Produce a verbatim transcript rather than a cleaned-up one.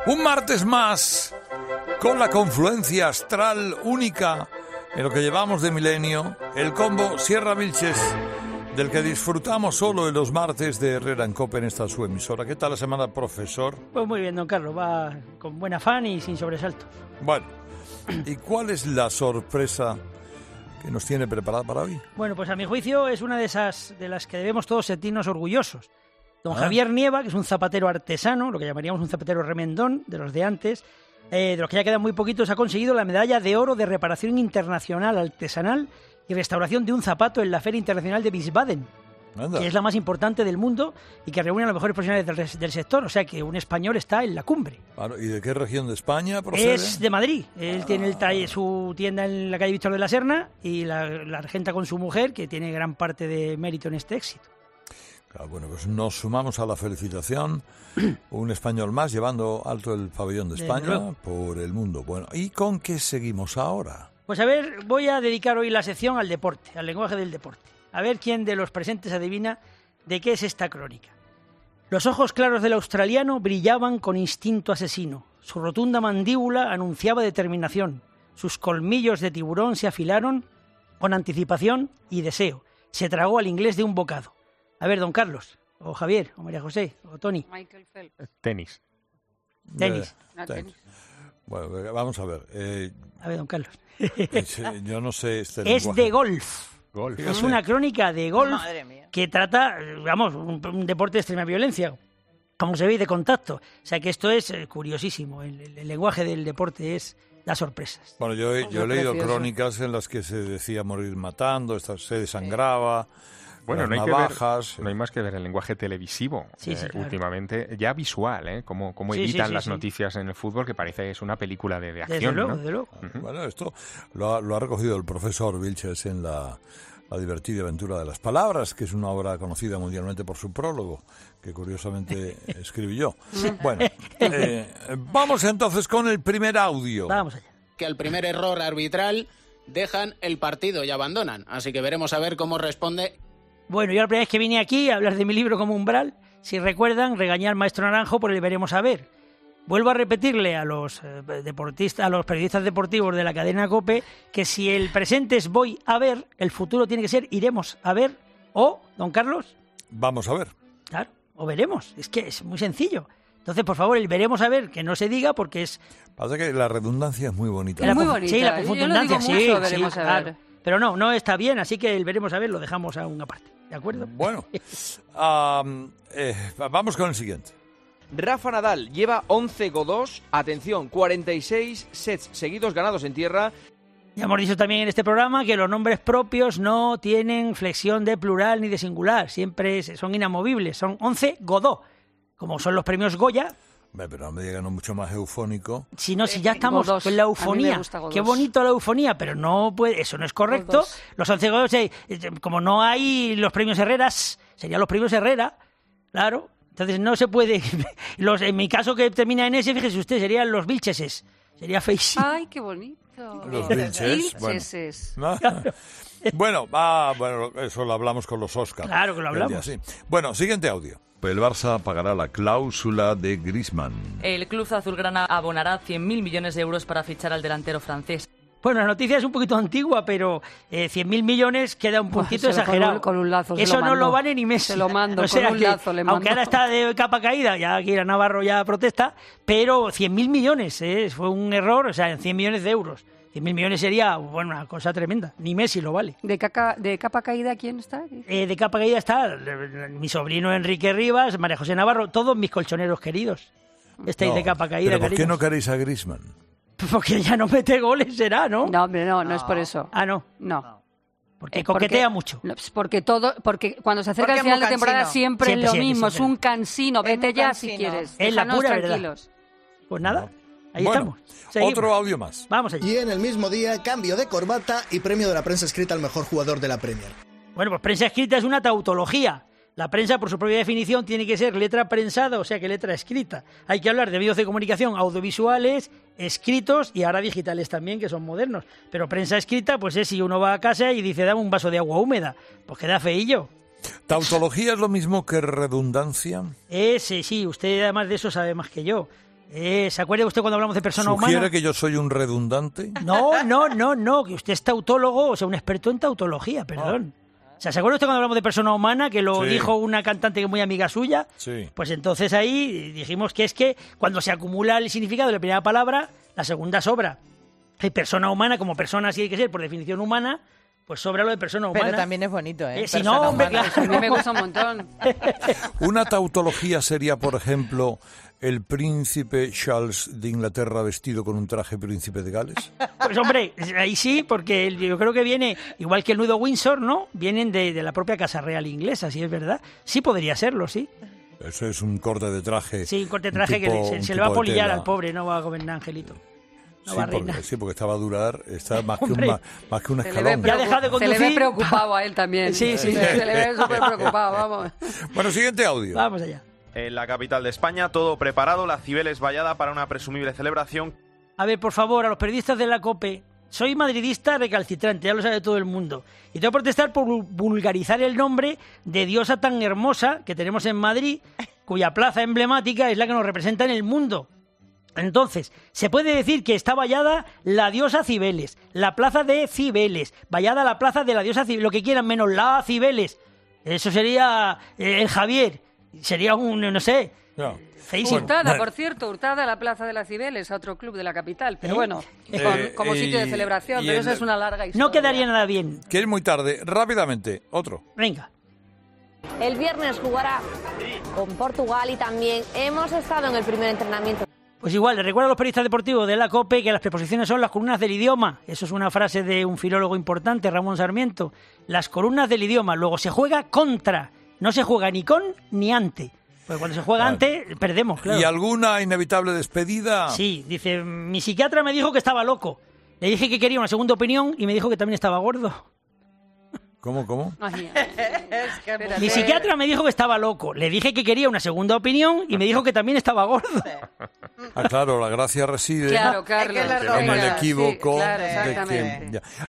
Un martes más, con la confluencia astral única en lo que llevamos de milenio, el combo Sierra Vilches, del que disfrutamos solo en los martes de Herrera en Cope en esta su emisora. ¿Qué tal la semana, profesor? Pues muy bien, don Carlos, va con buen afán y sin sobresaltos. Bueno, ¿y cuál es la sorpresa que nos tiene preparada para hoy? Bueno, pues a mi juicio es una de esas de las que debemos todos sentirnos orgullosos. Don Ah. Javier Nieva, que es un zapatero artesano, lo que llamaríamos un zapatero remendón, de los de antes, eh, de los que ya quedan muy poquitos, ha conseguido la medalla de oro de reparación internacional artesanal y restauración de un zapato en la Feria Internacional de Wiesbaden, Anda. que es la más importante del mundo y que reúne a los mejores profesionales del, del sector. O sea que un español está en la cumbre. Claro, ¿y de qué región de España procede? Es de Madrid. Él Ah. tiene el talle- su tienda en la calle Víctor de la Serna y la, la regenta con su mujer, que tiene gran parte de mérito en este éxito. Claro, bueno, pues nos sumamos a la felicitación. Un español más llevando alto el pabellón de Desde España luego. por el mundo. Bueno, ¿y con qué seguimos ahora? Pues a ver, voy a dedicar hoy la sección al deporte, al lenguaje del deporte. A ver quién de los presentes adivina de qué es esta crónica. Los ojos claros del australiano brillaban con instinto asesino. Su rotunda mandíbula anunciaba determinación. Sus colmillos de tiburón se afilaron con anticipación y deseo. Se tragó al inglés de un bocado. A ver, don Carlos, o Javier, o María José, o Tony. Michael Phelps. Tenis. Tenis. Eh, No, tenis. tenis. Bueno, eh, vamos a ver. eh, A ver, don Carlos. eh, yo no sé este Es lenguaje. de golf. Golf. Fíjate. Es una crónica de golf Madre mía. que trata, vamos, un, un deporte de extrema violencia, como se ve, y de contacto. O sea que esto es eh, curiosísimo. El, el- el lenguaje del deporte es da sorpresas. Bueno, yo, he- yo he Muy leído precioso. crónicas en las que se decía morir matando, esta, se desangraba, Bueno, las no hay, que navajas. ver, no hay más que ver el lenguaje televisivo Sí, sí, eh, claro. últimamente, ya visual, ¿eh? Cómo, cómo Sí, sí, editan sí, las sí. noticias en el fútbol, que parece que es una película de, de Desde acción, luego, ¿no? desde luego. Bueno, esto lo ha, lo ha recogido el profesor Vilches en la, la divertida aventura de las palabras, que es una obra conocida mundialmente por su prólogo, que curiosamente escribí yo. Bueno, eh, vamos entonces con el primer audio. Vamos allá. Que al primer error arbitral dejan el partido y abandonan. Así que veremos a ver cómo responde. Bueno, yo la primera vez que vine aquí a hablar de mi libro como umbral, si recuerdan, regañé al maestro Naranjo por el veremos a ver. Vuelvo a repetirle a los eh, deportistas, a los periodistas deportivos de la cadena COPE, que si el presente es voy a ver, el futuro tiene que ser iremos a ver o, don Carlos, Vamos a ver. claro, o veremos. Es que es muy sencillo. Entonces, por favor, el veremos a ver, que no se diga porque es... Pasa que la redundancia es muy bonita. Es muy confu- bonita. Sí, la Yo lo confundinancia, digo sí, mucho, sí, veremos a claro. ver. Pero no, no está bien, así que el veremos a ver lo dejamos a una parte, ¿de acuerdo? Bueno, am, eh, vamos con el siguiente. Rafa Nadal lleva once Godós, atención, cuarenta y seis sets seguidos ganados en tierra. Ya hemos dicho también en este programa que los nombres propios no tienen flexión de plural ni de singular, siempre es- son inamovibles, son once Godó, como son los premios Goya. Ve, Pero no me digan mucho más eufónico. Si no, si Eh, ya estamos Godós. con la A mí me eufonía. gusta Godós. Qué bonito la eufonía, pero no puede, eso no es correcto. Godós. Los once Godós, eh, eh, como no hay los premios Herreras, serían los premios Herrera, claro. Entonces no se puede. Los, en mi caso que termina en ese, fíjese usted, serían los Vilcheses. Sería feísimo. Ay, qué bonito. Los Vilches, bueno. Vilcheses. ¿No? Bueno, ah, bueno, eso lo hablamos con los Oscars. Claro que lo hablamos. Sí. Bueno, siguiente audio. El Barça pagará la cláusula de Griezmann. El club azulgrana abonará cien mil millones de euros para fichar al delantero francés. Bueno, la noticia es un poquito antigua, pero eh, cien mil millones queda un Buah, puntito se lo- con exagerado. un- con un lazo se Eso lo no mando. lo vale ni Messi. Se lo mando, O sea con un que, lazo le Aunque mando. ahora está de capa caída, ya aquí la Navarro ya protesta, pero cien mil millones, ¿eh? Fue un error, o sea, cien millones de euros. cien mil millones sería, bueno, una cosa tremenda. Ni Messi lo vale. ¿De, caca, ¿De capa caída quién está? Eh, de capa caída está eh, mi sobrino Enrique Rivas, María José Navarro, todos mis colchoneros queridos. Estáis No, de capa caída, ¿Pero por qué cariños. no queréis a Griezmann? Porque ya no mete goles, será, ¿no? No, hombre, no, no es por eso. Ah, no. No. Porque Eh, coquetea mucho. no, pues porque todo, porque cuando se acerca Porque el final es de muy temporada cansino. siempre, Siempre, es lo siempre, mismo, siempre. es un cansino. Es Vete muy ya si cansino. quieres. Es la Déjanos pura verdad. tranquilos. Pues nada, ahí Bueno, estamos. Seguimos. otro audio más. Vamos allá. Y en el mismo día, cambio de corbata y premio de la prensa escrita al mejor jugador de la Premier. Bueno, pues prensa escrita es una tautología. La prensa, por su propia definición, tiene que ser letra prensada, o sea que letra escrita. Hay que hablar de medios de comunicación audiovisuales, escritos y ahora digitales también, que son modernos. Pero prensa escrita, pues es si uno va a casa y dice, dame un vaso de agua húmeda. Pues queda feillo. ¿Tautología es lo mismo que redundancia? Ese, sí, usted además de eso sabe más que yo. Eh, ¿Se acuerda usted cuando hablamos de persona ¿Sugiere humana? que yo soy un redundante? No, no, no, no, que usted es tautólogo, o sea, un experto en tautología, perdón. O sea, ¿se acuerda usted cuando hablamos de persona humana, que lo Sí. dijo una cantante que es muy amiga suya? Sí. Pues entonces ahí dijimos que es que cuando se acumula el significado de la primera palabra, la segunda sobra. Hay persona humana, como persona así hay que ser, por definición humana, pues sobra lo de persona humana. Pero también es bonito, ¿eh? Eh, si Persona no, hombre, humana. claro. A mí me gusta un montón. Una tautología sería, por ejemplo, el príncipe Charles de Inglaterra vestido con un traje príncipe de Gales. Pues hombre, ahí sí, porque el- yo creo que viene, igual que el nudo Windsor, ¿no? Vienen de, de la propia Casa Real inglesa, si es verdad. Sí podría serlo, sí. Eso es un corte de traje. Sí, un corte de un traje tipo- que le- se, un se le va a tipo de polillar tela. al pobre, no va a gobernar Angelito. No Sí va a reinar. porque, sí, porque estaba a durar, está más que un, Hombre. ma- más que un Se le, ve escalón. Ya ha dejado de preocup- se le ve conducir. preocupado a él también. Sí, sí. Se le ve súper preocupado, vamos. Bueno, siguiente audio. Vamos allá. En la capital de España, todo preparado, la Cibeles vallada para una presumible celebración. A ver, por favor, a los periodistas de la COPE. Soy madridista recalcitrante, ya lo sabe todo el mundo. Y tengo que protestar por vul- vulgarizar el nombre de diosa tan hermosa que tenemos en Madrid, cuya plaza emblemática es la que nos representa en el mundo. Entonces, se puede decir que está vallada la diosa Cibeles, la plaza de Cibeles, vallada la plaza de la diosa Cibeles, lo que quieran, menos la Cibeles. Eso sería eh, el Javier, sería un, no sé, Ya. feísimo. Hurtada, por cierto, Hurtada, la Plaza de la Cibeles, a otro club de la capital. Pero bueno, Eh, con- como y- sitio de celebración, y pero el- eso es una larga historia. No quedaría nada bien. Que es muy tarde. Rápidamente, otro. Venga. El viernes jugará con Portugal y también hemos estado en el primer entrenamiento. Pues igual, le recuerdo a los periodistas deportivos de la COPE que las preposiciones son las columnas del idioma. Eso es una frase de un filólogo importante, Ramón Sarmiento. Las columnas del idioma. Luego se juega contra. No se juega ni con ni ante. Pues cuando se juega Vale. ante, perdemos, claro. ¿Y alguna inevitable despedida? Sí, dice, mi psiquiatra me dijo que estaba loco. Le dije que quería una segunda opinión y me dijo que también estaba gordo. ¿Cómo, cómo? Ay, Es que espérate. Mi psiquiatra me dijo que estaba loco. Le dije que quería una segunda opinión y me dijo que también estaba gordo. Ah, claro, la gracia reside Claro, Carlos. Es que las en el novelas, equívoco sí, claro, de exactamente. quien... ya.